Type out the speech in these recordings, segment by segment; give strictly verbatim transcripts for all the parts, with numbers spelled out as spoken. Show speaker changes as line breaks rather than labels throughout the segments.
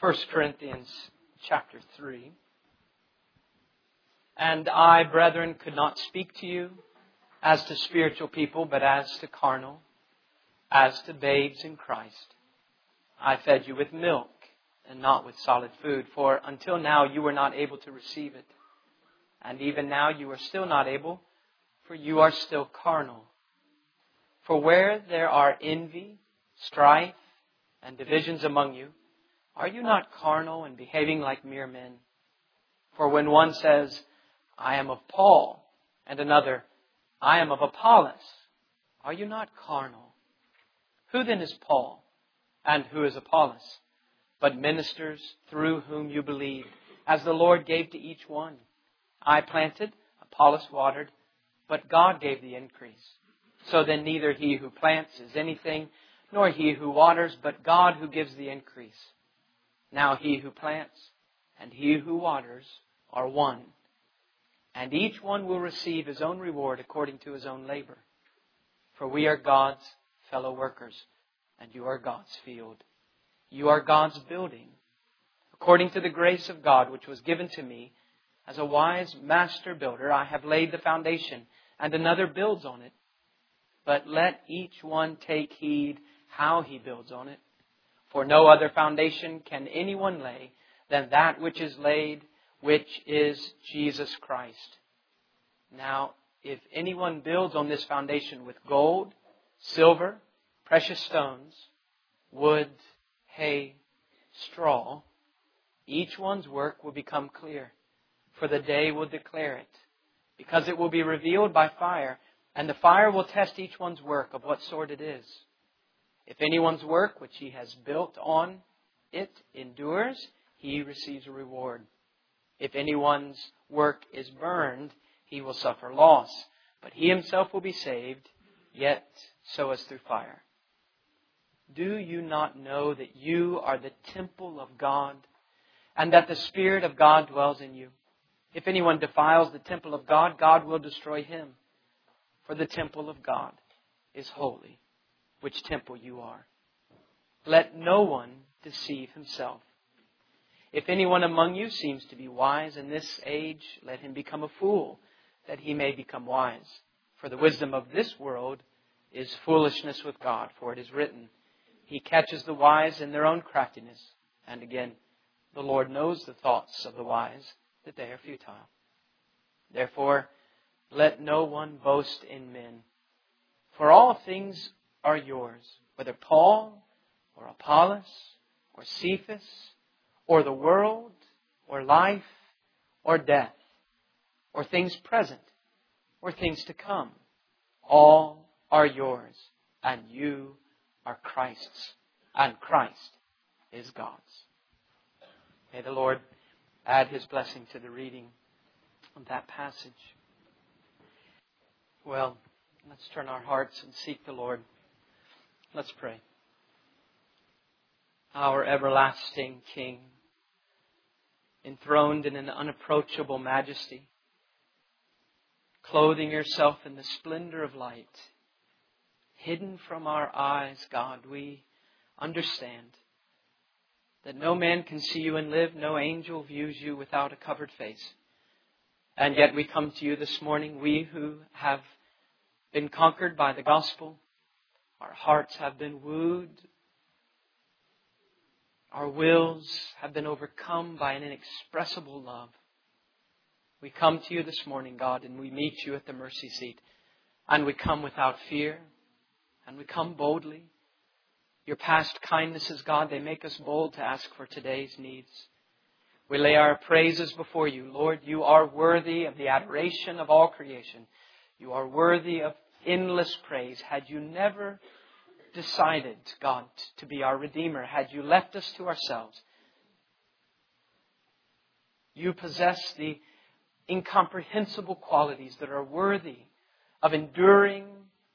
First Corinthians chapter three. And I, brethren, could not speak to you as to spiritual people, but as to carnal, as to babes in Christ. I fed you with milk and not with solid food, for until now you were not able to receive it. And even now you are still not able, for you are still carnal. For where there are envy, strife, and divisions among you, are you not carnal and behaving like mere men? For when one says, I am of Paul, and another, I am of Apollos, are you not carnal? Who then is Paul, and who is Apollos? But ministers through whom you believed, as the Lord gave to each one. I planted, Apollos watered, but God gave the increase. So then neither he who plants is anything, nor he who waters, but God who gives the increase. Now he who plants and he who waters are one, and each one will receive his own reward according to his own labor. For we are God's fellow workers, and you are God's field. You are God's building, according to the grace of God which was given to me. As a wise master builder, I have laid the foundation, and another builds on it. But let each one take heed how he builds on it. For no other foundation can anyone lay than that which is laid, which is Jesus Christ. Now, if anyone builds on this foundation with gold, silver, precious stones, wood, hay, straw, each one's work will become clear, for the day will declare it, because it will be revealed by fire, and the fire will test each one's work of what sort it is. If anyone's work which he has built on it endures, he receives a reward. If anyone's work is burned, he will suffer loss, but he himself will be saved, yet so as through fire. Do you not know that you are the temple of God, and that the Spirit of God dwells in you? If anyone defiles the temple of God, God will destroy him. For the temple of God is holy, which temple you are. Let no one deceive himself. If anyone among you seems to be wise in this age, let him become a fool, that he may become wise. For the wisdom of this world is foolishness with God, for it is written, He catches the wise in their own craftiness. And again, the Lord knows the thoughts of the wise, that they are futile. Therefore, let no one boast in men. For all things are yours, whether Paul or Apollos or Cephas or the world or life or death or things present or things to come. All are yours, and you are Christ's, and Christ is God's. May the Lord add His blessing to the reading of that passage. Well, let's turn our hearts and seek the Lord. Let's pray. Our everlasting King, enthroned in an unapproachable majesty, clothing yourself in the splendor of light, hidden from our eyes, God, we understand that no man can see you and live, no angel views you without a covered face. And yet we come to you this morning, we who have been conquered by the gospel. Our hearts have been wooed. Our wills have been overcome by an inexpressible love. We come to you this morning, God, and we meet you at the mercy seat. And we come without fear. And we come boldly. Your past kindnesses, God, they make us bold to ask for today's needs. We lay our praises before you. Lord, you are worthy of the adoration of all creation. You are worthy of endless praise. Had you never decided, God, to be our Redeemer, had you left us to ourselves, you possess the incomprehensible qualities that are worthy of enduring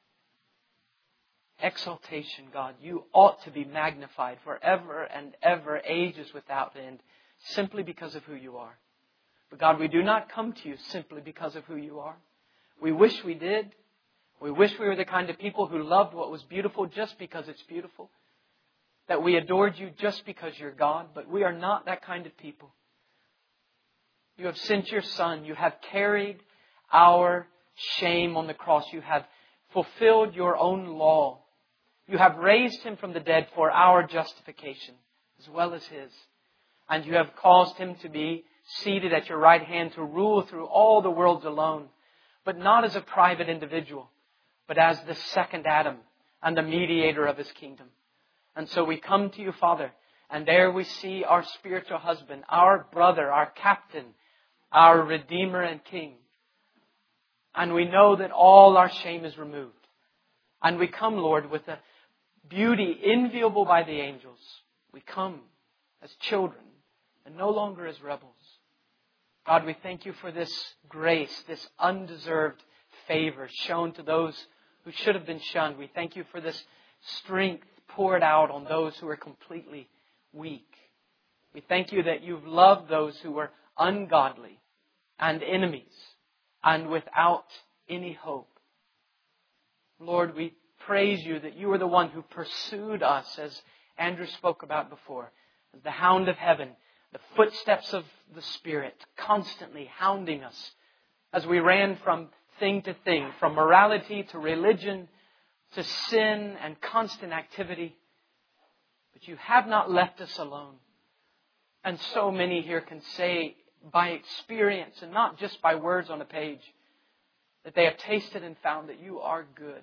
exaltation, God. You ought to be magnified forever and ever, ages without end, simply because of who you are. But God, we do not come to you simply because of who you are. We wish we did. We wish we were the kind of people who loved what was beautiful just because it's beautiful. that we adored you just because you're God, but we are not that kind of people. You have sent your Son. You have carried our shame on the cross. You have fulfilled your own law. You have raised Him from the dead for our justification as well as His. And you have caused Him to be seated at your right hand to rule through all the worlds alone, but not as a private individual, but as the second Adam and the mediator of His kingdom. And so we come to you, Father, and there we see our spiritual husband, our brother, our captain, our Redeemer and King. And we know that all our shame is removed. And we come, Lord, with a beauty enviable by the angels. We come as children and no longer as rebels. God, we thank you for this grace, this undeserved favor shown to those who should have been shunned. We thank you for this strength poured out on those who are completely weak. We thank you that you've loved those who were ungodly and enemies and without any hope. Lord, we praise you that you are the one who pursued us, as Andrew spoke about before, as the hound of heaven, the footsteps of the Spirit, constantly hounding us as we ran from thing to thing, from morality to religion to sin and constant activity. But you have not left us alone. And so many here can say by experience and not just by words on a page that they have tasted and found that you are good.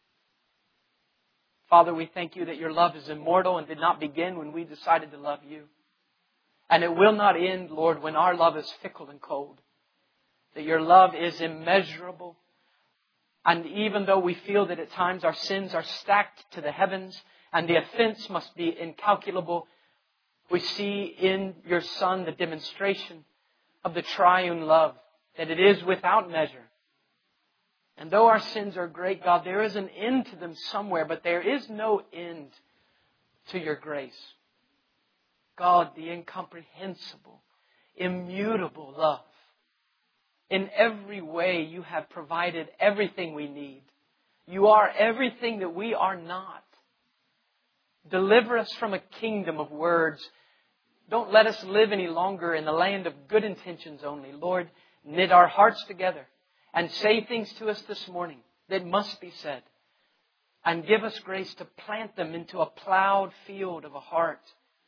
Father, we thank you that your love is immortal and did not begin when we decided to love you. And it will not end, Lord, when our love is fickle and cold. That your love is immeasurable. And even though we feel that at times our sins are stacked to the heavens and the offense must be incalculable, we see in your Son the demonstration of the triune love, that it is without measure. And though our sins are great, God, there is an end to them somewhere, but there is no end to your grace. God, the incomprehensible, immutable love. In every way, you have provided everything we need. You are everything that we are not. Deliver us from a kingdom of words. Don't let us live any longer in the land of good intentions only. Lord, knit our hearts together and say things to us this morning that must be said. And give us grace to plant them into a plowed field of a heart.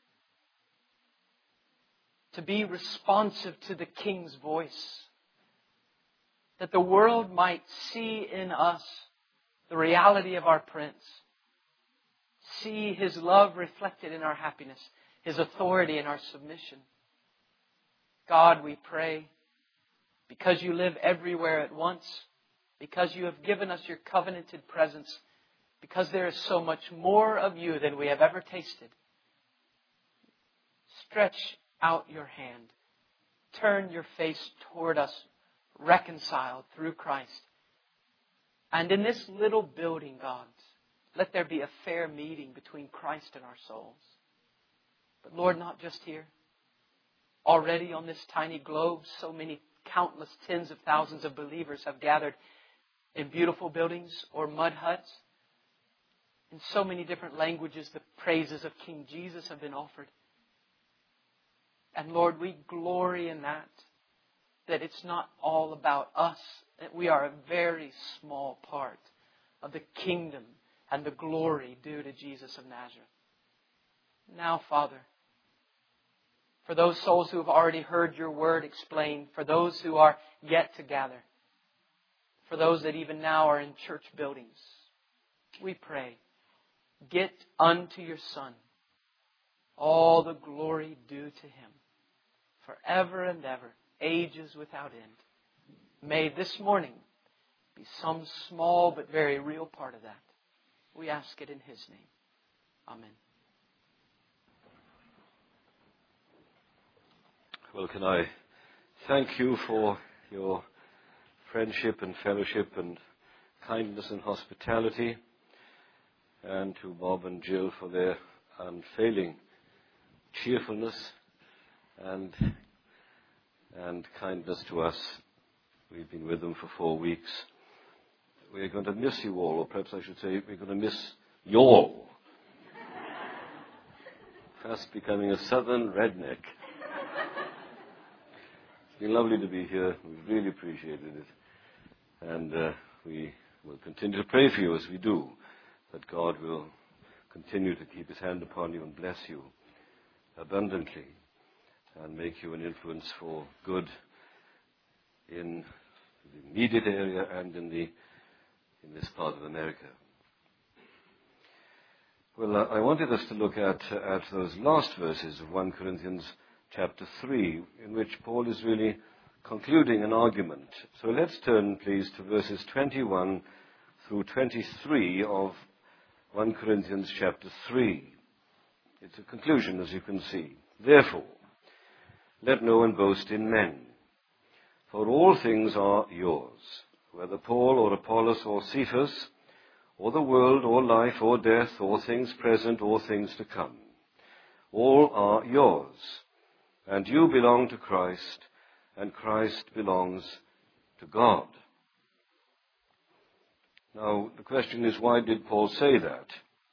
To be responsive to the King's voice. That the world might see in us the reality of our Prince. See His love reflected in our happiness. His authority in our submission. God, we pray, because you live everywhere at once, because you have given us your covenanted presence, because there is so much more of you than we have ever tasted. Stretch out your hand. Turn your face toward us, reconciled through Christ. And in this little building, God, let there be a fair meeting between Christ and our souls. But Lord, not just here. Already on this tiny globe, so many countless tens of thousands of believers have gathered in beautiful buildings or mud huts. In so many different languages, the praises of King Jesus have been offered. And Lord, we glory in that. That it's not all about us. That we are a very small part of the kingdom and the glory due to Jesus of Nazareth. Now, Father, for those souls who have already heard your word explained, for those who are yet to gather, for those that even now are in church buildings, we pray, get unto your Son all the glory due to Him, forever and ever, ages without end. May this morning be some small but very real part of that. We ask it in His name. Amen.
Well, can I thank you for your friendship and fellowship and kindness and hospitality, and to Bob and Jill for their unfailing cheerfulness and and kindness to us. We've been with them for four weeks. We're going to miss you all, or perhaps I should say we're going to miss you all. fast becoming a southern redneck. It's been lovely to be here. We've really appreciated it. And uh, we will continue to pray for you as we do, that God will continue to keep his hand upon you and bless you abundantly and make you an influence for good in the immediate area and in the in this part of America. Well, uh, I wanted us to look at uh, at those last verses of First Corinthians chapter three, in which Paul is really concluding an argument. So let's turn, please, to verses twenty-one through twenty-three of First Corinthians chapter three. It's a conclusion, as you can see. Therefore, let no one boast in men, for all things are yours, whether Paul or Apollos or Cephas, or the world, or life, or death, or things present, or things to come. All are yours, and you belong to Christ, and Christ belongs to God. Now, the question is, why did Paul say that?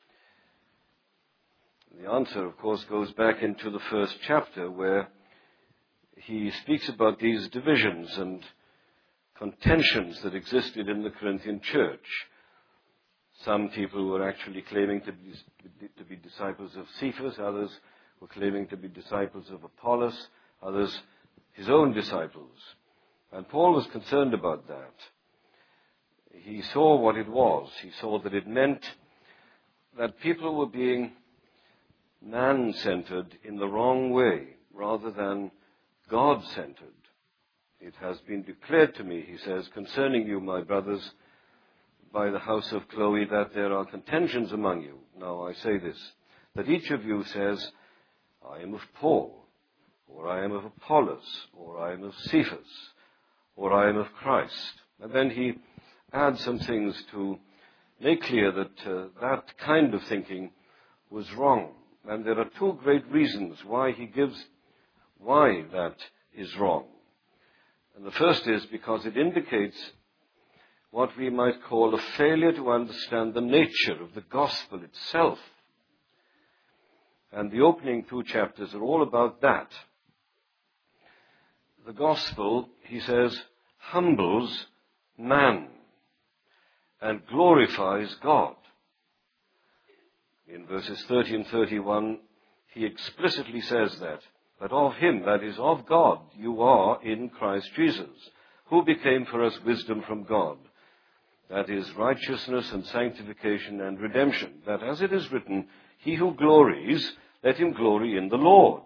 The answer, of course, goes back into the first chapter, where he speaks about these divisions and contentions that existed in the Corinthian church. Some people were actually claiming to be, to be disciples of Cephas, others were claiming to be disciples of Apollos, others his own disciples. And Paul was concerned about that. He saw what it was. He saw that it meant that people were being man-centered in the wrong way rather than God-centered. It has been declared to me, he says, concerning you, my brothers, by the house of Chloe, that there are contentions among you. Now I say this, that each of you says, I am of Paul, or I am of Apollos, or I am of Cephas, or I am of Christ. And then he adds some things to make clear that uh, that kind of thinking was wrong. And there are two great reasons why he gives why that is wrong. And the first is because it indicates what we might call a failure to understand the nature of the gospel itself. And the opening two chapters are all about that. The gospel, he says, humbles man and glorifies God. In verses thirty and thirty-one, he explicitly says that, that of him, that is, of God, you are in Christ Jesus, who became for us wisdom from God. That is, righteousness and sanctification and redemption. That, as it is written, he who glories, let him glory in the Lord.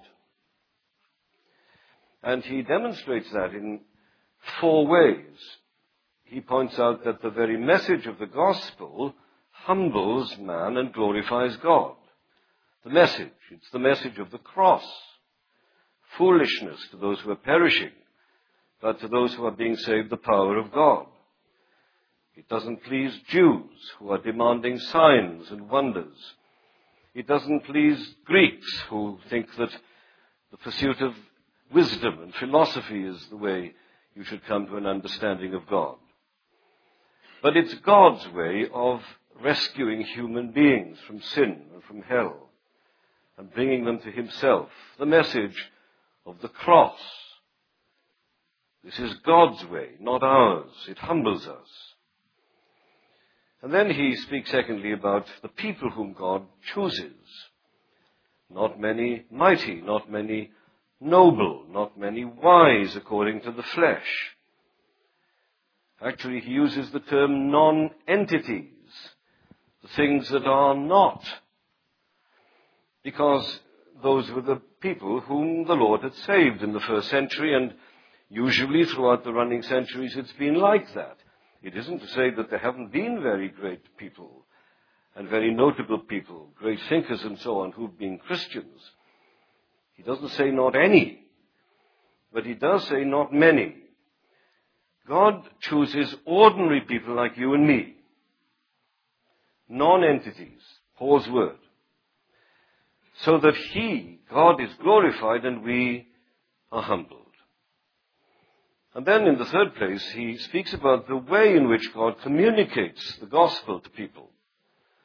And he demonstrates that in four ways. He points out that the very message of the gospel humbles man and glorifies God. The message, it's the message of the cross. Foolishness to those who are perishing, but to those who are being saved, the power of God. It doesn't please Jews who are demanding signs and wonders. It doesn't please Greeks who think that the pursuit of wisdom and philosophy is the way you should come to an understanding of God. But it's God's way of rescuing human beings from sin and from hell and bringing them to himself. The message of the cross. This is God's way, not ours. It humbles us. And then he speaks secondly about the people whom God chooses. Not many mighty, not many noble, not many wise according to the flesh. Actually, he uses the term non-entities, the things that are not, because those were the people whom the Lord had saved in the first century, and usually throughout the running centuries it's been like that. It isn't to say that there haven't been very great people and very notable people, great thinkers and so on, who've been Christians. He doesn't say not any, but he does say not many. God chooses ordinary people like you and me, non-entities, Paul's word, so that he, God, is glorified and we are humbled. And then in the third place, he speaks about the way in which God communicates the gospel to people.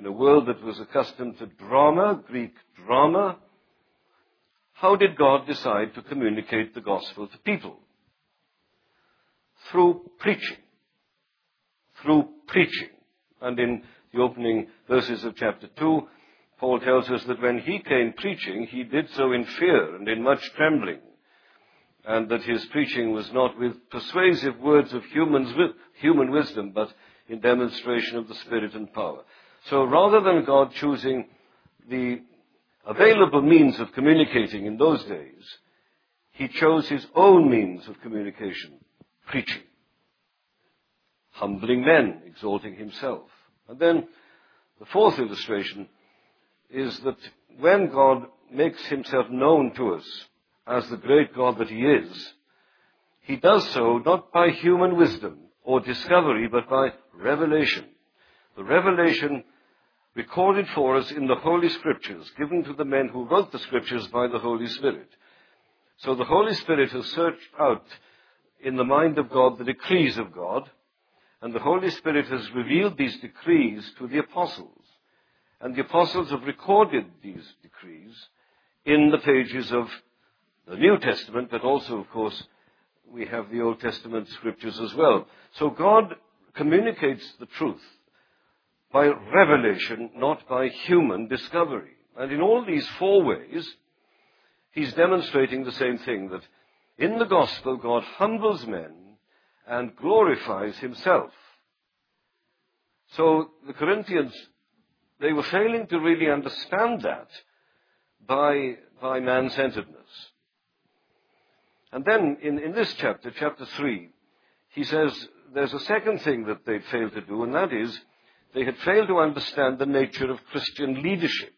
in a world that was accustomed to drama, Greek drama, how did God decide to communicate the gospel to people? Through preaching. Through preaching. And in the opening verses of chapter two, Paul tells us that when he came preaching, he did so in fear and in much trembling, and that his preaching was not with persuasive words of humans, human wisdom, but in demonstration of the Spirit and power. So rather than God choosing the available means of communicating in those days, he chose his own means of communication, preaching. Humbling men, exalting himself. And then the fourth illustration is that when God makes himself known to us as the great God that he is, he does so not by human wisdom or discovery, but by revelation. The revelation recorded for us in the Holy Scriptures, given to the men who wrote the Scriptures by the Holy Spirit. So the Holy Spirit has searched out in the mind of God the decrees of God, and the Holy Spirit has revealed these decrees to the apostles. And the apostles have recorded these decrees in the pages of the New Testament, but also, of course, we have the Old Testament scriptures as well. So God communicates the truth by revelation, not by human discovery. And in all these four ways, he's demonstrating the same thing, that in the gospel, God humbles men and glorifies himself. So the Corinthians, they were failing to really understand that by, by man-centeredness. And then in, in this chapter, chapter three, he says there's a second thing that they failed to do, and that is they had failed to understand the nature of Christian leadership.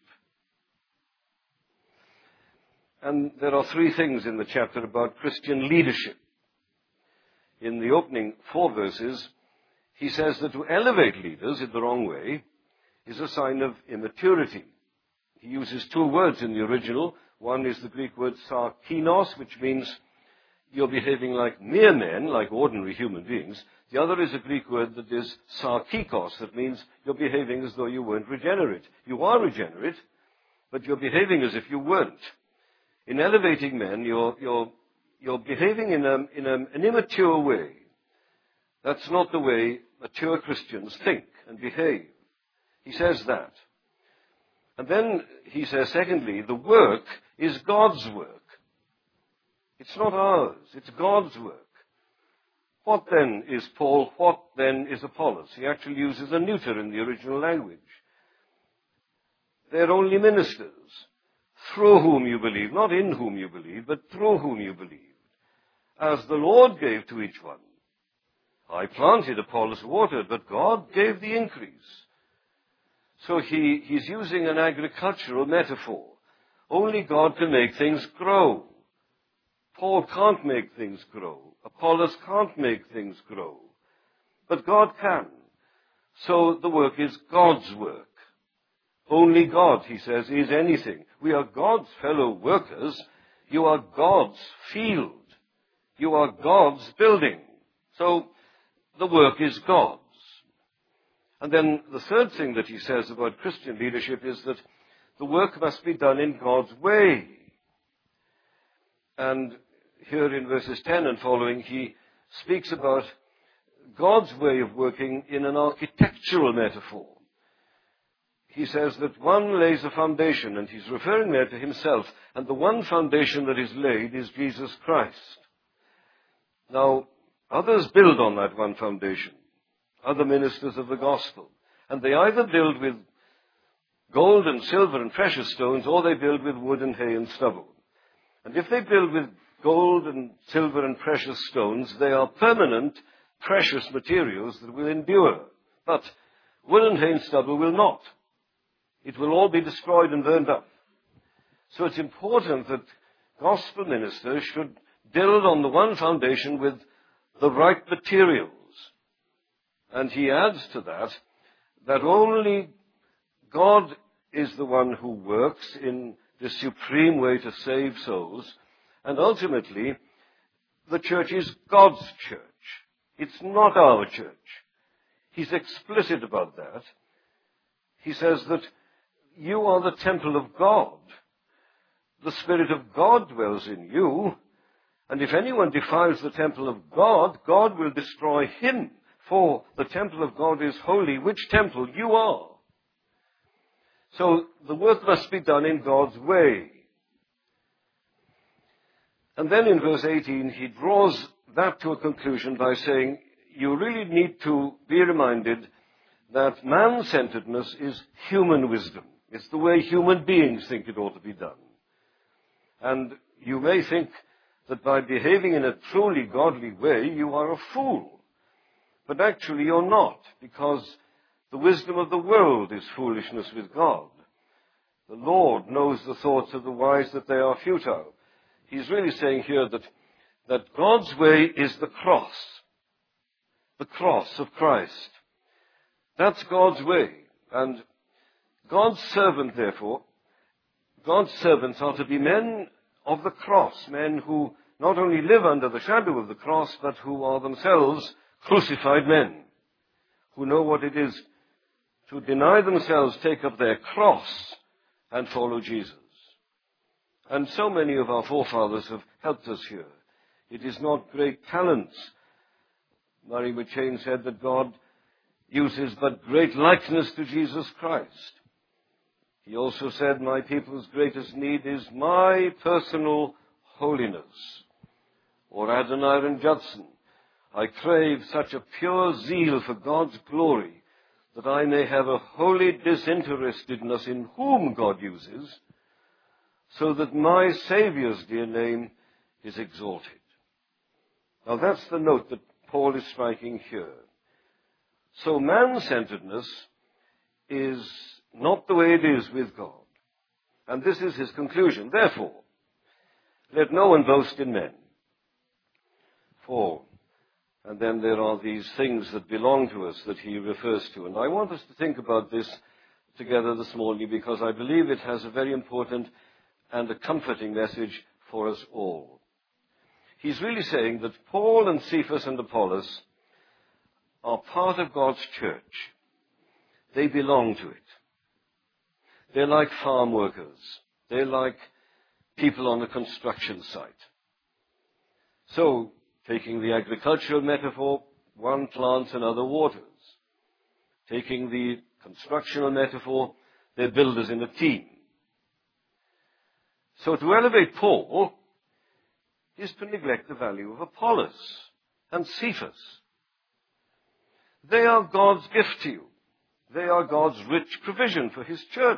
And there are three things in the chapter about Christian leadership. In the opening four verses, he says that to elevate leaders in the wrong way is a sign of immaturity. He uses two words in the original. One is the Greek word sarkinos, which means you're behaving like mere men, like ordinary human beings. The other is a Greek word that is sarkikos, that means you're behaving as though you weren't regenerate. You are regenerate, but you're behaving as if you weren't. In elevating men, you're, you're, you're behaving in, a, in a, an immature way. That's not the way mature Christians think and behave. He says that. And then he says, secondly, the work is God's work. It's not ours. It's God's work. What then is Paul? What then is Apollos? He actually uses a neuter in the original language. They're only ministers, through whom you believe, not in whom you believe, but through whom you believed, as the Lord gave to each one. I planted, Apollos watered, but God gave the increase. So he, he's using an agricultural metaphor. Only God can make things grow. Paul can't make things grow. Apollos can't make things grow. But God can. So the work is God's work. Only God, he says, is anything. We are God's fellow workers. You are God's field. You are God's building. So the work is God's. And then the third thing that he says about Christian leadership is that the work must be done in God's way. And here in verses ten and following, he speaks about God's way of working in an architectural metaphor. He says that one lays a foundation, and he's referring there to himself, and the one foundation that is laid is Jesus Christ. Now, others build on that one foundation, other ministers of the gospel, and they either build with gold and silver and precious stones, or they build with wood and hay and stubble. And if they build with gold and silver and precious stones, they are permanent, precious materials that will endure. But wood and hay and stubble will not. It will all be destroyed and burned up. So it's important that gospel ministers should build on the one foundation with the right materials. And he adds to that, that only God is the one who works in the supreme way to save souls. And ultimately, the church is God's church. It's not our church. He's explicit about that. he says that you are the temple of God. The Spirit of God dwells in you, and if anyone defiles the temple of God, God will destroy him, for the temple of God is holy, which temple you are. So the work must be done in God's way. And then in verse eighteen, he draws that to a conclusion by saying, you really need to be reminded that man-centeredness is human wisdom. It's the way human beings think it ought to be done. And you may think that by behaving in a truly godly way, you are a fool. But actually you're not, because the wisdom of the world is foolishness with God. The Lord knows the thoughts of the wise, that they are futile. He's really saying here that, that God's way is the cross. The cross of Christ. That's God's way. And God's servant, therefore, God's servants are to be men of the cross, men who not only live under the shadow of the cross, but who are themselves crucified men, who know what it is to deny themselves, take up their cross, and follow Jesus. And so many of our forefathers have helped us here. It is not great talents. Murray McCheyne said that God uses but great likeness to Jesus Christ. He also said, my people's greatest need is my personal holiness. Or Adoniram Judson, I crave such a pure zeal for God's glory that I may have a holy disinterestedness in whom God uses, so that my Saviour's dear name is exalted. Now that's the note that Paul is striking here. So man-centeredness is not the way it is with God. And this is his conclusion. Therefore, let no one boast in men. For, and then there are these things that belong to us that he refers to. And I want us to think about this together this morning, because I believe it has a very important and a comforting message for us all. He's really saying that Paul and Cephas and Apollos are part of God's church. They belong to it. They're like farm workers. They're like people on a construction site. So, taking the agricultural metaphor, one plants, another waters. Taking the constructional metaphor, they're builders in a team. So to elevate Paul is to neglect the value of Apollos and Cephas. They are God's gift to you. They are God's rich provision for his church.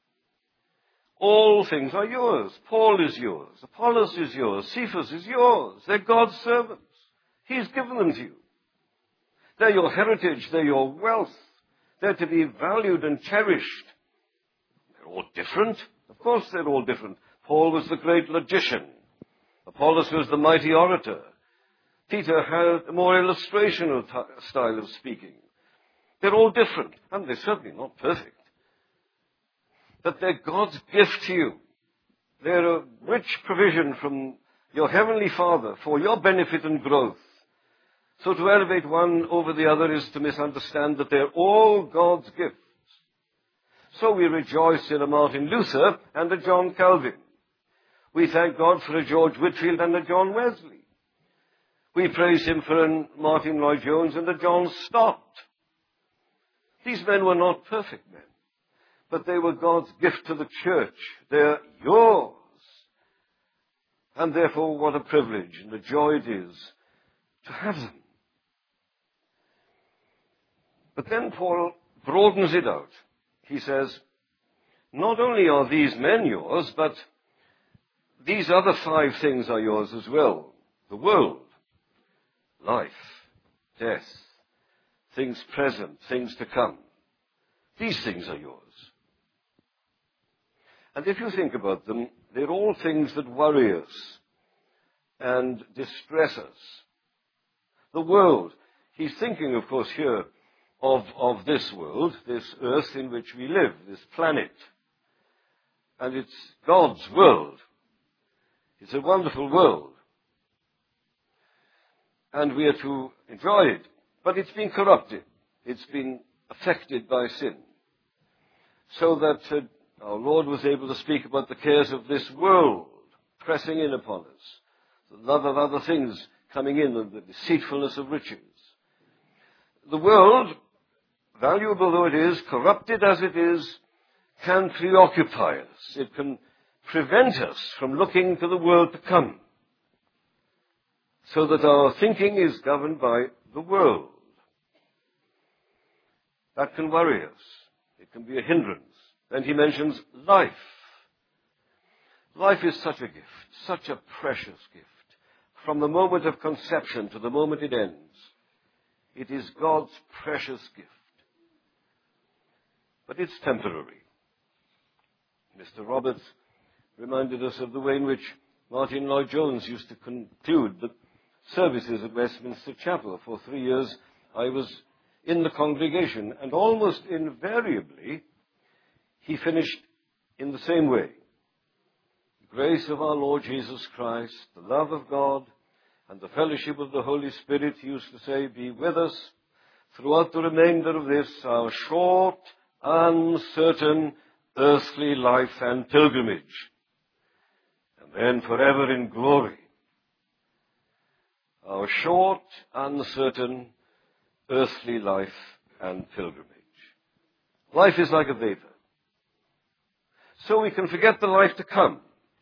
All things are yours. Paul is yours. Apollos is yours. Cephas is yours. They're God's servants. He's given them to you. They're your heritage. They're your wealth. They're to be valued and cherished. They're all different. Of course they're all different. Paul was the great logician. Apollos was the mighty orator. Peter had a more illustrational t- style of speaking. They're all different, and they're certainly not perfect. But they're God's gift to you. They're a rich provision from your Heavenly Father for your benefit and growth. So to elevate one over the other is to misunderstand that they're all God's gifts. So we rejoice in a Martin Luther and a John Calvin. We thank God for a George Whitefield and a John Wesley. We praise him for a Martin Lloyd-Jones and a John Stott. These men were not perfect men, but they were God's gift to the church. They're yours. And therefore, what a privilege and a joy it is to have them. But then Paul broadens it out. He says, not only are these men yours, but these other five things are yours as well. The world, life, death, things present, things to come. These things are yours. And if you think about them, they're all things that worry us and distress us. The world, he's thinking, of course, here of, of this world, this earth in which we live, this planet. And it's God's world. It's a wonderful world. And we are to enjoy it. But it's been corrupted. It's been affected by sin. so that uh, our Lord was able to speak about the cares of this world pressing in upon us, the love of other things coming in, and the deceitfulness of riches. The world, valuable though it is, corrupted as it is, can preoccupy us. It can prevent us from looking to the world to come, so that our thinking is governed by the world. That can worry us. It can be a hindrance. And he mentions life. Life is such a gift, such a precious gift. From the moment of conception to the moment it ends, it is God's precious gift. But it's temporary. Mister Roberts reminded us of the way in which Martin Lloyd-Jones used to conclude the services at Westminster Chapel. For three years I was in the congregation, and almost invariably he finished in the same way. The grace of our Lord Jesus Christ, the love of God, and the fellowship of the Holy Spirit, he used to say, be with us throughout the remainder of this, our short, uncertain, earthly life and pilgrimage, and then forever in glory. Our short, uncertain, earthly life and pilgrimage. Life is like a vapor. So we can forget the life to come.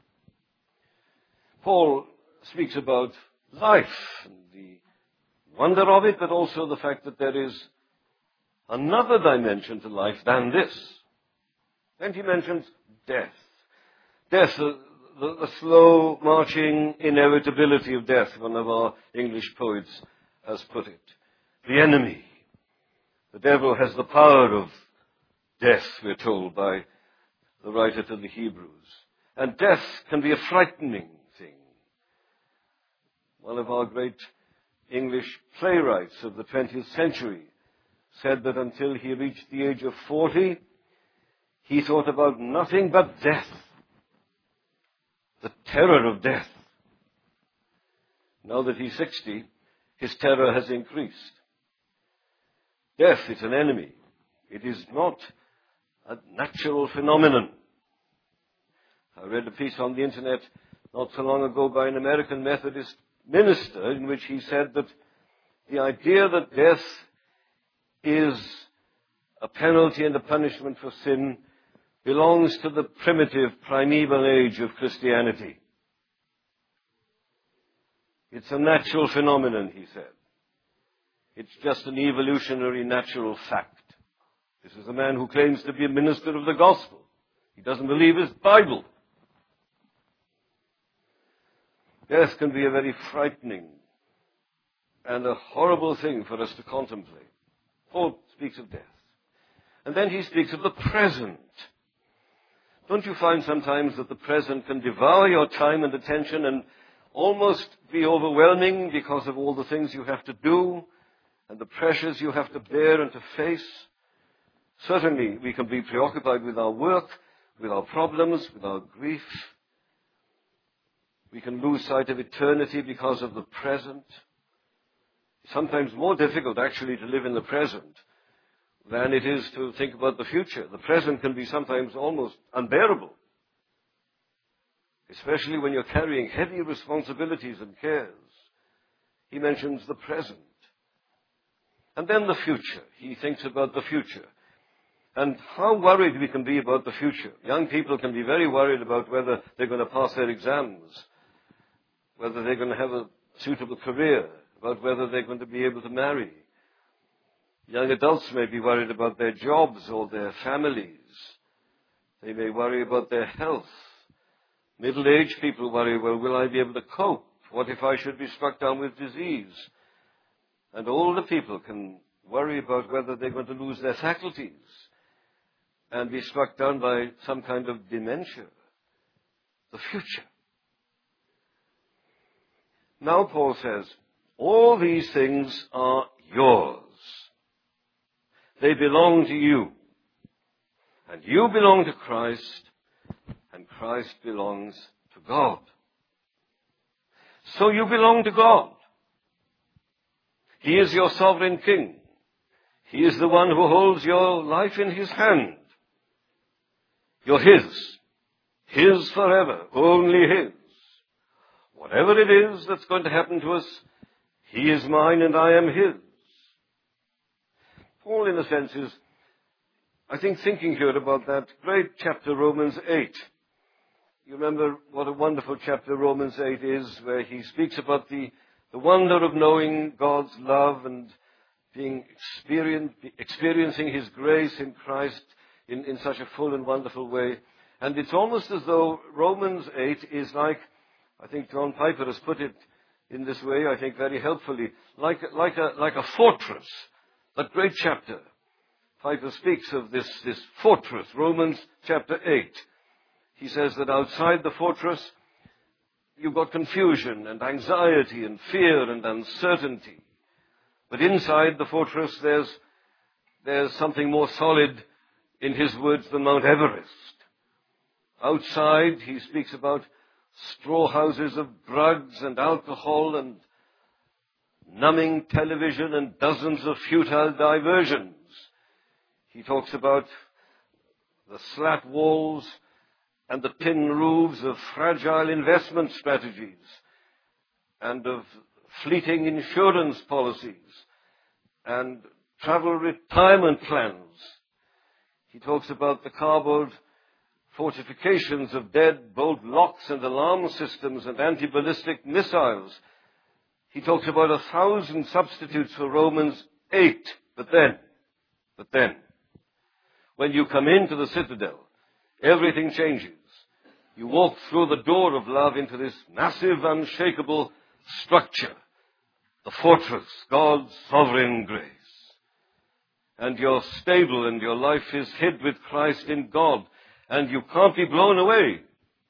Paul speaks about life and the wonder of it, but also the fact that there is another dimension to life than this. And he mentions death. Death, the, the, the slow marching inevitability of death, one of our English poets has put it. The enemy. The devil has the power of death, we're told by the writer to the Hebrews. And death can be a frightening thing. One of our great English playwrights of the twentieth century said that until he reached the age of forty, he thought about nothing but death. The terror of death. Now that he's sixty, his terror has increased. Death is an enemy. It is not a natural phenomenon. I read a piece on the internet not so long ago by an American Methodist minister in which he said that the idea that death is a penalty and a punishment for sin belongs to the primitive, primeval age of Christianity. It's a natural phenomenon, he said. It's just an evolutionary natural fact. This is a man who claims to be a minister of the gospel. He doesn't believe his Bible. Death can be a very frightening and a horrible thing for us to contemplate. Paul speaks of death. And then he speaks of the present. Don't you find sometimes that the present can devour your time and attention and almost be overwhelming because of all the things you have to do and the pressures you have to bear and to face? Certainly, we can be preoccupied with our work, with our problems, with our grief. We can lose sight of eternity because of the present. It's sometimes more difficult, actually, to live in the present than it is to think about the future. The present can be sometimes almost unbearable, especially when you're carrying heavy responsibilities and cares. He mentions the present. And then the future. He thinks about the future. And how worried we can be about the future. Young people can be very worried about whether they're going to pass their exams, whether they're going to have a suitable career, about whether they're going to be able to marry. Young adults may be worried about their jobs or their families. They may worry about their health. Middle-aged people worry, well, will I be able to cope? What if I should be struck down with disease? And older people can worry about whether they're going to lose their faculties and be struck down by some kind of dementia. The future. Now Paul says, all these things are yours. They belong to you. And you belong to Christ, and Christ belongs to God. So you belong to God. He is your sovereign King. He is the one who holds your life in his hand. You're His. His forever. Only His. Whatever it is that's going to happen to us, He is mine and I am His. Paul, in a sense, is, I think, thinking here about that great chapter, Romans eight. You remember what a wonderful chapter Romans eight is, where he speaks about the, the wonder of knowing God's love and being experience, experiencing His grace in Christ in, in such a full and wonderful way. And it's almost as though Romans eight is like, I think John Piper has put it in this way, I think very helpfully, like, like, a, like a fortress. That great chapter. Piper speaks of this, this fortress, Romans chapter eight. He says that outside the fortress, you've got confusion and anxiety and fear and uncertainty. But inside the fortress, there's, there's something more solid, in his words, than Mount Everest. Outside, he speaks about straw houses of drugs and alcohol and numbing television and dozens of futile diversions. He talks about the slat walls and the tin roofs of fragile investment strategies and of fleeting insurance policies and travel retirement plans. He talks about the cardboard fortifications of deadbolt locks and alarm systems and anti-ballistic missiles. He talks about a thousand substitutes for Romans eight. But then, but then, when you come into the citadel, everything changes. You walk through the door of love into this massive, unshakable structure, the fortress, God's sovereign grace. And you're stable and your life is hid with Christ in God, and you can't be blown away.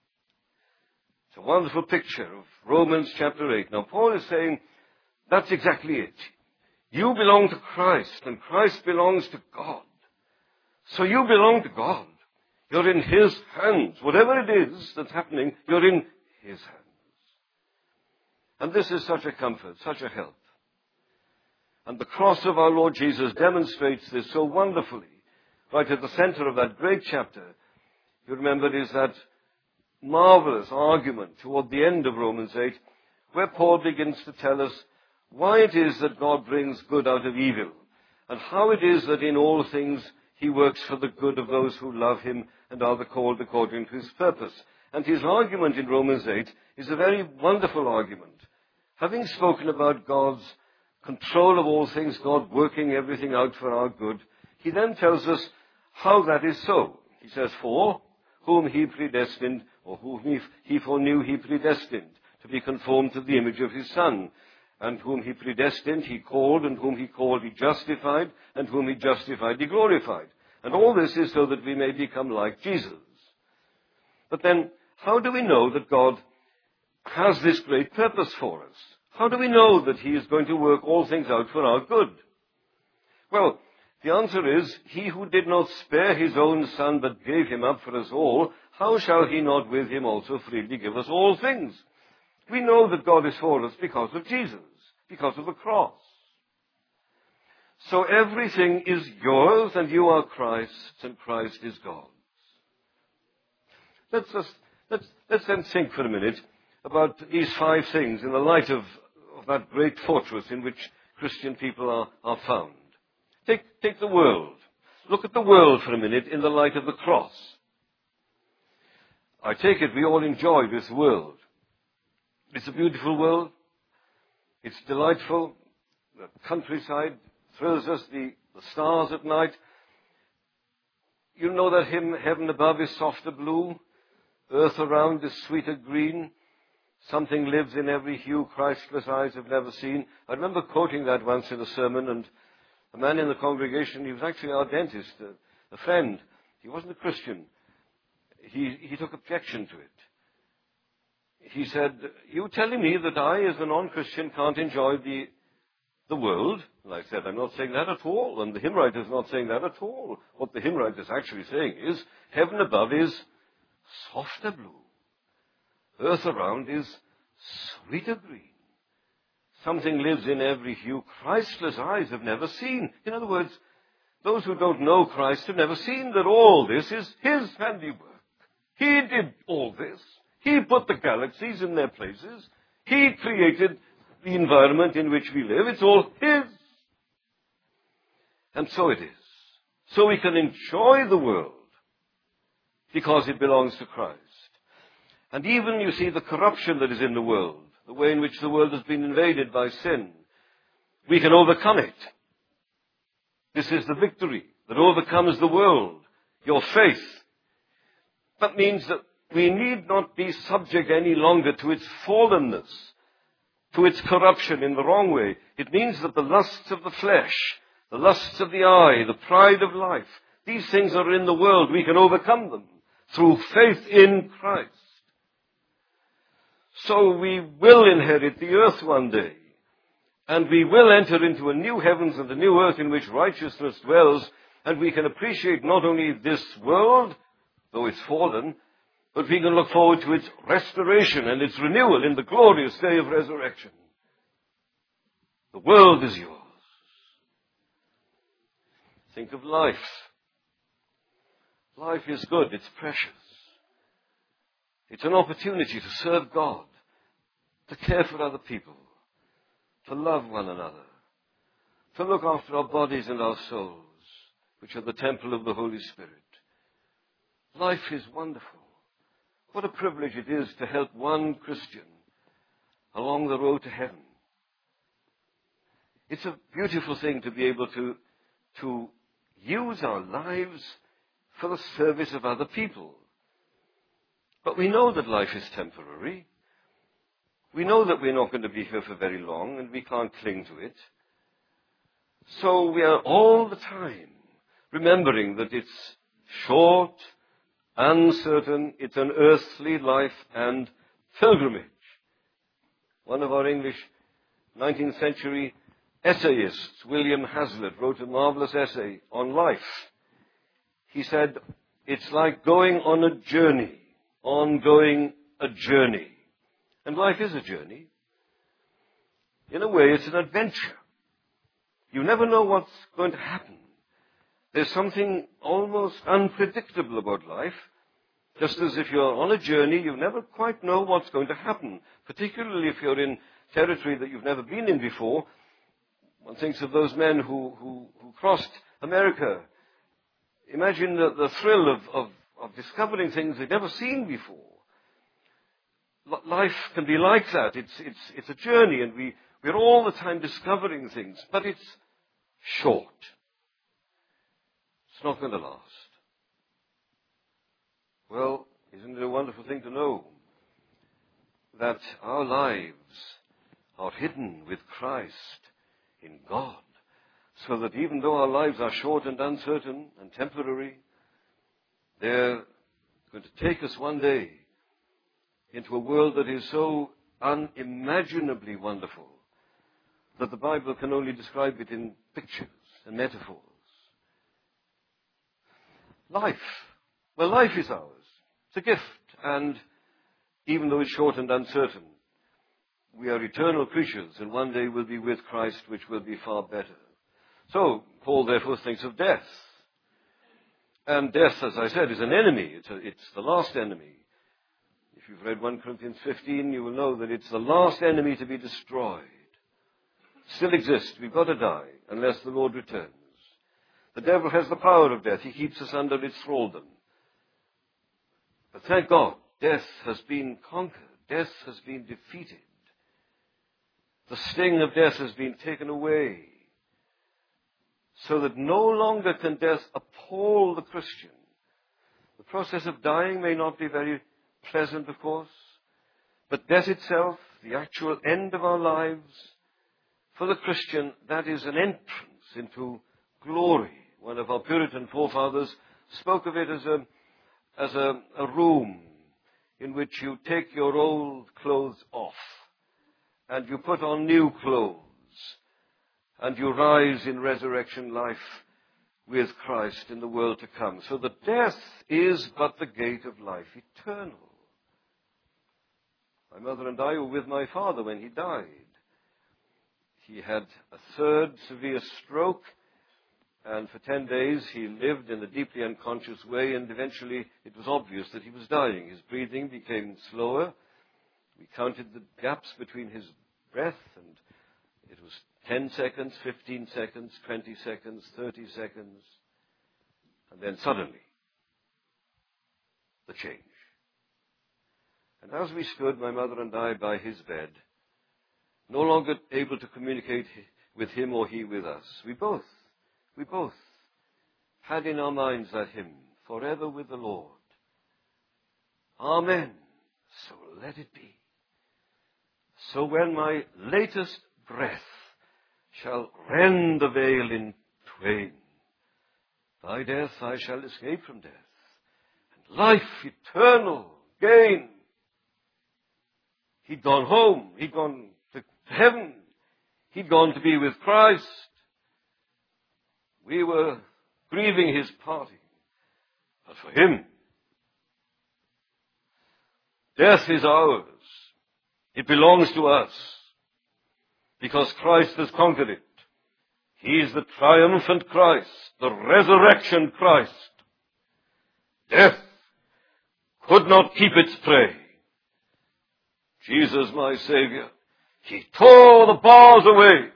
It's a wonderful picture of Romans chapter eight. Now, Paul is saying that's exactly it. You belong to Christ, and Christ belongs to God. So you belong to God. You're in His hands. Whatever it is that's happening, you're in His hands. And this is such a comfort, such a help. And the cross of our Lord Jesus demonstrates this so wonderfully. Right at the center of that great chapter, you remember, is that marvelous argument toward the end of Romans eight, where Paul begins to tell us why it is that God brings good out of evil, and how it is that in all things He works for the good of those who love Him and are the called according to His purpose. And his argument in Romans eight is a very wonderful argument. Having spoken about God's control of all things, God working everything out for our good, he then tells us how that is so. He says, for whom He predestined, or whom He, he foreknew, He predestined to be conformed to the image of His Son. And whom He predestined, He called, and whom He called, He justified, and whom He justified, He glorified. And all this is so that we may become like Jesus. But then, how do we know that God has this great purpose for us? How do we know that He is going to work all things out for our good? Well, the answer is, He who did not spare His own Son, but gave Him up for us all, how shall He not with Him also freely give us all things? We know that God is for us because of Jesus, because of the cross. So everything is yours, and you are Christ's, and Christ is God's. Let's just, let's, let's then think for a minute about these five things in the light of, of that great fortress in which Christian people are, are found. Take, take the world. Look at the world for a minute in the light of the cross. I take it we all enjoy this world. It's a beautiful world. It's delightful. The countryside thrills us, the, the stars at night. You know that hymn, heaven above is softer blue, earth around is sweeter green. Something lives in every hue Christless eyes have never seen. I remember quoting that once in a sermon, and a man in the congregation, he was actually our dentist, a, a friend. He wasn't a Christian. He, he took objection to it. He said, you telling me that I, as a non-Christian, can't enjoy the, the world? And I said, I'm not saying that at all. And the hymn writer is not saying that at all. What the hymn writer is actually saying is, heaven above is softer blue. Earth around is sweeter green. Something lives in every hue Christless eyes have never seen. In other words, those who don't know Christ have never seen that all this is His handiwork. He did all this. He put the galaxies in their places. He created the environment in which we live. It's all His. And so it is. So we can enjoy the world because it belongs to Christ. And even, you see, the corruption that is in the world, the way in which the world has been invaded by sin, we can overcome it. This is the victory that overcomes the world, your faith. That means that we need not be subject any longer to its fallenness, to its corruption in the wrong way. It means that the lusts of the flesh, the lusts of the eye, the pride of life, these things are in the world. We can overcome them through faith in Christ. So we will inherit the earth one day. And we will enter into a new heavens and a new earth in which righteousness dwells. And we can appreciate not only this world, though it's fallen, but we can look forward to its restoration and its renewal in the glorious day of resurrection. The world is yours. Think of life. Life is good. It's precious. It's an opportunity to serve God, to care for other people, to love one another, to look after our bodies and our souls, which are the temple of the Holy Spirit. Life is wonderful. What a privilege it is to help one Christian along the road to heaven. It's a beautiful thing to be able to, to use our lives for the service of other people. But we know that life is temporary. We know that we're not going to be here for very long, and we can't cling to it. So we are all the time remembering that it's short, uncertain, it's an earthly life and pilgrimage. One of our English nineteenth century essayists, William Hazlitt, wrote a marvelous essay on life. He said, it's like going on a journey, ongoing a journey. And life is a journey. In a way, it's an adventure. You never know what's going to happen. There's something almost unpredictable about life. Just as if you're on a journey, you never quite know what's going to happen, particularly if you're in territory that you've never been in before. One thinks of those men who, who, who crossed America. Imagine the, the thrill of, of, of discovering things they've never seen before. L- life can be like that. It's, it's, it's a journey, and we, we're all the time discovering things, but it's short. It's not going to last. Well, isn't it a wonderful thing to know that our lives are hidden with Christ in God, so that even though our lives are short and uncertain and temporary, they're going to take us one day into a world that is so unimaginably wonderful that the Bible can only describe it in pictures and metaphors. Life. Well, life is ours. It's a gift, and even though it's short and uncertain, we are eternal creatures, and one day we'll be with Christ, which will be far better. So, Paul therefore thinks of death. And death, as I said, is an enemy. It's, a, it's the last enemy. If you've read First Corinthians fifteen, you will know that it's the last enemy to be destroyed. It still exists. We've got to die, unless the Lord returns. The devil has the power of death. He keeps us under its thraldom. But thank God, death has been conquered. Death has been defeated. The sting of death has been taken away, so that no longer can death appall the Christian. The process of dying may not be very pleasant, of course, but death itself, the actual end of our lives, for the Christian, that is an entrance into glory. One of our Puritan forefathers spoke of it as a, as a, a room in which you take your old clothes off and you put on new clothes, and you rise in resurrection life with Christ in the world to come. So that death is but the gate of life eternal. My mother and I were with my father when he died. He had a third severe stroke, And for ten days he lived in a deeply unconscious way, and eventually it was obvious that he was dying. His breathing became slower. We counted the gaps between his breath, and it was ten seconds, fifteen seconds, twenty seconds, thirty seconds. And then suddenly, the change. And as we stood, my mother and I, by his bed, no longer able to communicate with him or he with us, we both, we both had in our minds that hymn, forever with the Lord. Amen. So let it be. So when my latest breath shall rend the veil in twain, by death I shall escape from death, and life eternal gain. He'd gone home. He'd gone to heaven. He'd gone to be with Christ. We were grieving his parting. But for him, death is ours. It belongs to us, because Christ has conquered it. He is the triumphant Christ, the resurrection Christ. Death could not keep its prey. Jesus, my Savior, he tore the bars away.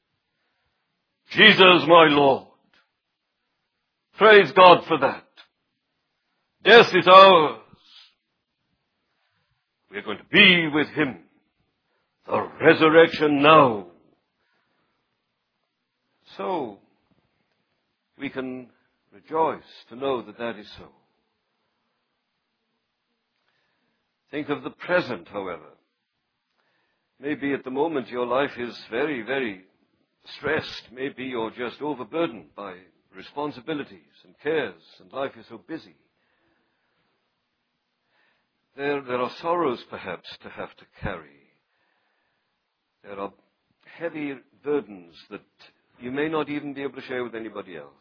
Jesus, my Lord. Praise God for that. Death is ours. We are going to be with him. The resurrection now. So, we can rejoice to know that that is so. Think of the present, however. Maybe at the moment your life is very, very stressed. Maybe you're just overburdened by responsibilities and cares, and life is so busy. There, there are sorrows, perhaps, to have to carry. There are heavy burdens that you may not even be able to share with anybody else.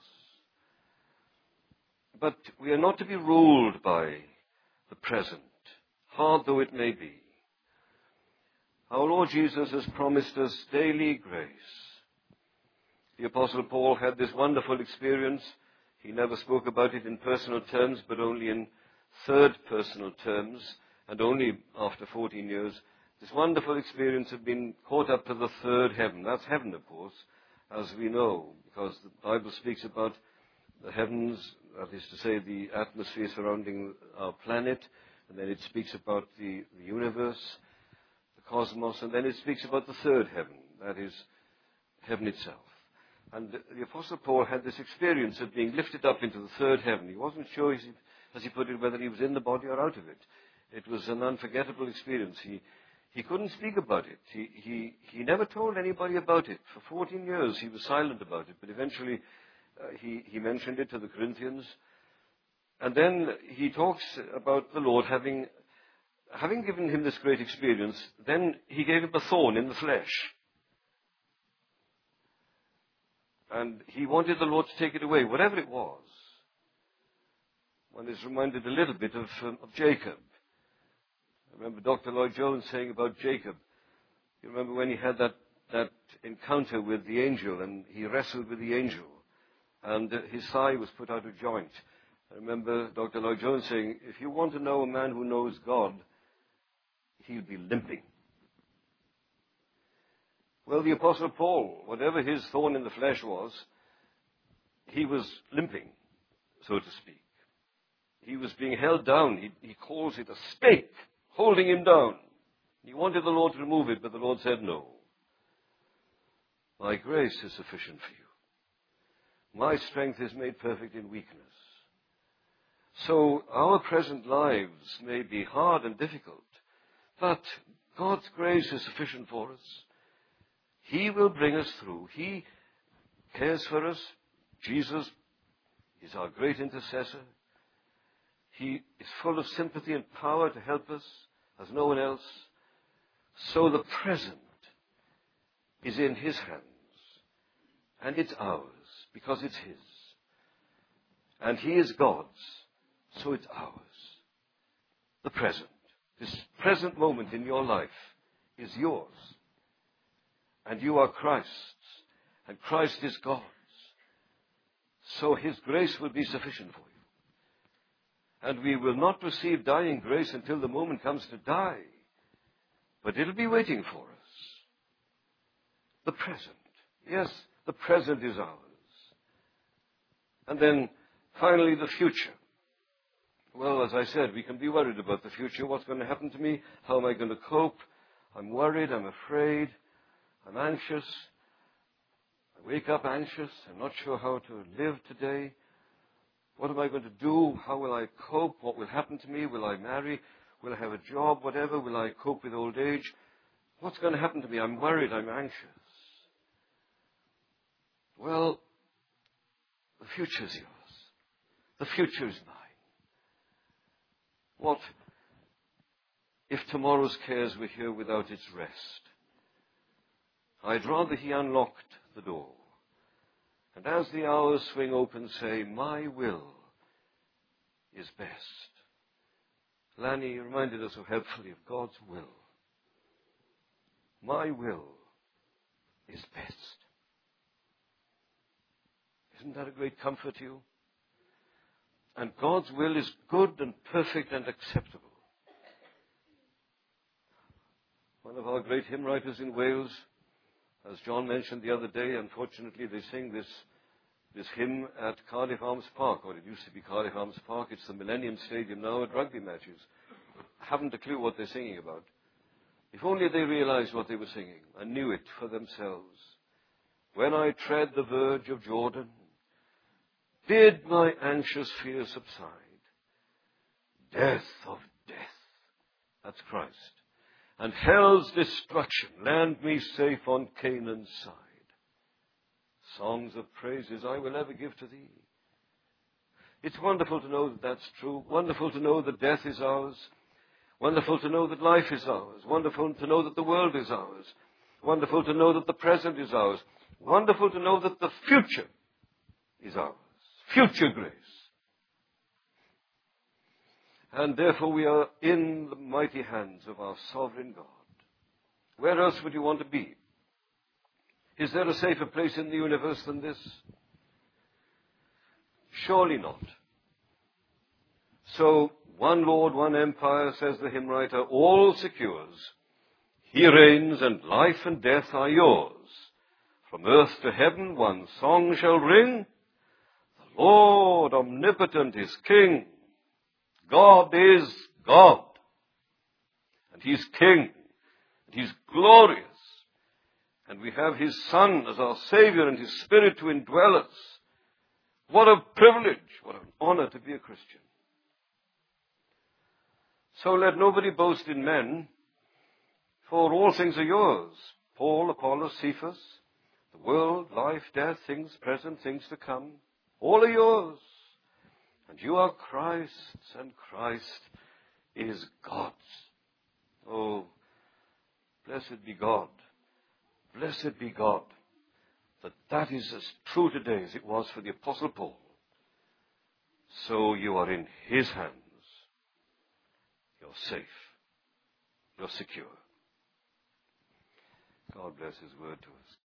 But we are not to be ruled by the present, hard though it may be. Our Lord Jesus has promised us daily grace. The Apostle Paul had this wonderful experience. He never spoke about it in personal terms, but only in third personal terms, and only after fourteen years. This wonderful experience of being caught up to the third heaven. That's heaven, of course, as we know, because the Bible speaks about the heavens, that is to say, the atmosphere surrounding our planet, and then it speaks about the, the universe, the cosmos, and then it speaks about the third heaven, that is, heaven itself. And the Apostle Paul had this experience of being lifted up into the third heaven. He wasn't sure, as he put it, whether he was in the body or out of it. It was an unforgettable experience. He He couldn't speak about it. He, he, he never told anybody about it. For fourteen years he was silent about it, but eventually uh, he, he mentioned it to the Corinthians. And then he talks about the Lord having, having given him this great experience, then he gave him a thorn in the flesh. And he wanted the Lord to take it away, whatever it was. One is reminded a little bit of, um, of Jacob. I remember Doctor Lloyd Jones saying about Jacob. You remember when he had that, that encounter with the angel, and he wrestled with the angel, and uh, his thigh was put out of joint. I remember Doctor Lloyd Jones saying, if you want to know a man who knows God, he'll be limping. Well, the Apostle Paul, whatever his thorn in the flesh was, he was limping, so to speak. He was being held down. He, he calls it a stake, holding him down. He wanted the Lord to remove it, but the Lord said no. My grace is sufficient for you. My strength is made perfect in weakness. So our present lives may be hard and difficult, but God's grace is sufficient for us. He will bring us through. He cares for us. Jesus is our great intercessor. He is full of sympathy and power to help us as no one else. So the present is in his hands. And it's ours because it's his. And he is God's, so it's ours. The present. This present moment in your life is yours. And you are Christ's. And Christ is God's. So His grace will be sufficient for you. And we will not receive dying grace until the moment comes to die. But it'll be waiting for us. The present. Yes, the present is ours. And then, finally, the future. Well, as I said, we can be worried about the future. What's going to happen to me? How am I going to cope? I'm worried. I'm afraid. I'm anxious. I wake up anxious. I'm not sure how to live today. What am I going to do? How will I cope? What will happen to me? Will I marry? Will I have a job? Whatever. Will I cope with old age? What's going to happen to me? I'm worried. I'm anxious. Well, the future is yours. The future is mine. What if tomorrow's cares were here without its rest? I'd rather He unlocked the door. And as the hours swing open, say, my will is best. Lanny reminded us so helpfully of God's will. My will is best. Isn't that a great comfort to you? And God's will is good and perfect and acceptable. One of our great hymn writers in Wales, as John mentioned the other day, unfortunately they sing this, this hymn at Cardiff Arms Park, or it used to be Cardiff Arms Park. It's the Millennium Stadium now at rugby matches. Haven't a clue what they're singing about. If only they realized what they were singing and knew it for themselves. When I tread the verge of Jordan, bid my anxious fear subside. Death of death, that's Christ, and hell's destruction, land me safe on Canaan's side. Songs of praises I will ever give to thee. It's wonderful to know that that's true. Wonderful to know that death is ours. Wonderful to know that life is ours. Wonderful to know that the world is ours. Wonderful to know that the present is ours. Wonderful to know that the future is ours. Future grace. And therefore we are in the mighty hands of our sovereign God. Where else would you want to be? Is there a safer place in the universe than this? Surely not. So, one Lord, one empire, says the hymn writer, all secures. He reigns, and life and death are yours. From earth to heaven one song shall ring. The Lord omnipotent is King. God is God. And He's King. And He's glorious. And we have His Son as our Savior and His Spirit to indwell us. What a privilege, what an honor to be a Christian. So let nobody boast in men, for all things are yours. Paul, Apollos, Cephas, the world, life, death, things present, things to come, all are yours. And you are Christ's, and Christ is God's. Oh, blessed be God. Blessed be God, that that is as true today as it was for the Apostle Paul. So you are in His hands. You're safe. You're secure. God bless His word to us.